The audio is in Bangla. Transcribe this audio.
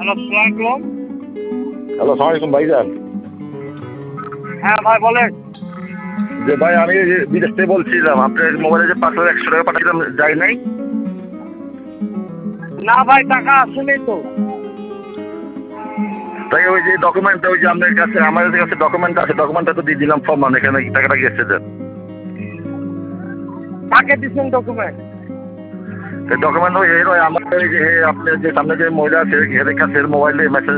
হ্যালো, আসসালামু আলাইকুম। হ্যালো, সালাম আলাইকুম ভাইজান। হ্যাঁ ভাই বলেন। যে ভাই আমি এই যে বিদেশ থেকে বলছিলাম, আপনার মোবাইলে যে ৫,১০০ টাকা পাঠিয়েছিলাম যায় নাই। না ভাই, টাকা আসেনি তো। তাই ওই যে ডকুমেন্টটা, ওই যে আপনার কাছে আমাদের কাছে ডকুমেন্ট আছে, ডকুমেন্টটা তো দিয়ে দিলাম ফর্ম, মানে এখানে টাকাটা গেছে দেন। কাকে দিচ্ছেন ডকুমেন্ট? ডকুমেন্ট ওই আমার ওই যে আপনার যে সামনে যে মহিলা আছে এর কাছে মোবাইলে মেসেজ